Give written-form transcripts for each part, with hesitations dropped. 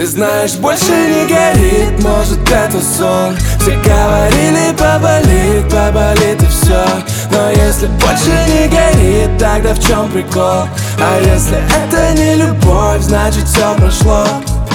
Ты знаешь, больше не горит, может это сон. Все говорили, поболит, поболит и все. Но если больше не горит, тогда в чем прикол? А если это не любовь, значит все прошло.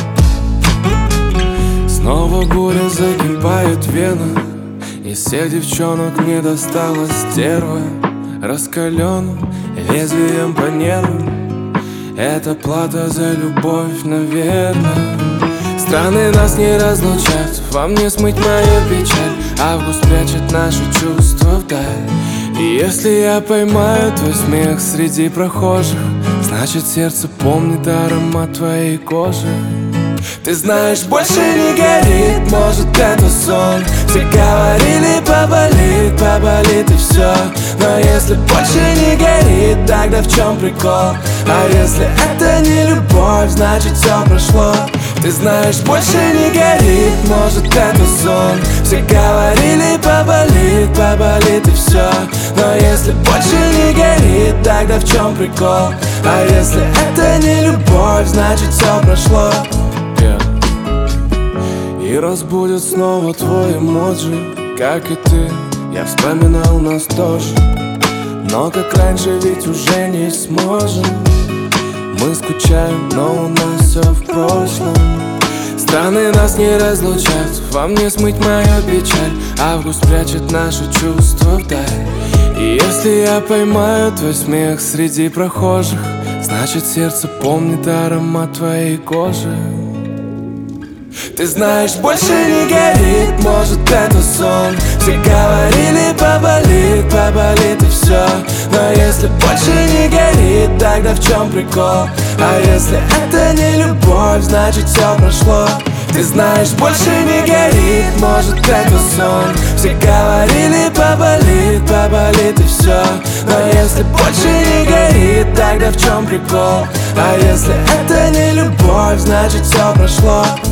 Снова буря закипает вена. Из всех девчонок мне досталась стерва, раскаленным лезвием по нервам. Это плата за любовь, наверное. Страны нас не разлучают, вам не смыть мою печаль. Август прячет наши чувства вдаль. И если я поймаю твой смех среди прохожих, значит сердце помнит аромат твоей кожи. Ты знаешь, больше не горит, может это сон. Все говорили, поболит, поболит и все. Но если больше не горит, тогда в чем прикол? А если это не любовь, значит все прошло. Ты знаешь, больше не горит, может это сон. Все говорили, поболит, поболит и все. Но если больше не горит, тогда в чем прикол? А если это не любовь, значит все прошло. И разбудит снова твой эмоджи, как и ты, я вспоминал нас тоже. Но как раньше ведь уже не сможем. Мы скучаем, но у нас все в прошлом. Страны нас не разлучают, вам не смыть мою печаль. Август прячет наши чувства вдаль. И если я поймаю твой смех среди прохожих, значит сердце помнит аромат твоей кожи. Ты знаешь, больше не горит, может это сон. Все говорили, поболит, поболит и все. Но если больше не горит, тогда в чем прикол? А если это не любовь, значит все прошло. Ты знаешь, больше не горит, может это сон. Все говорили, поболит, поболит и все. Но если больше не горит, тогда в чем прикол? А если это не любовь, значит все прошло.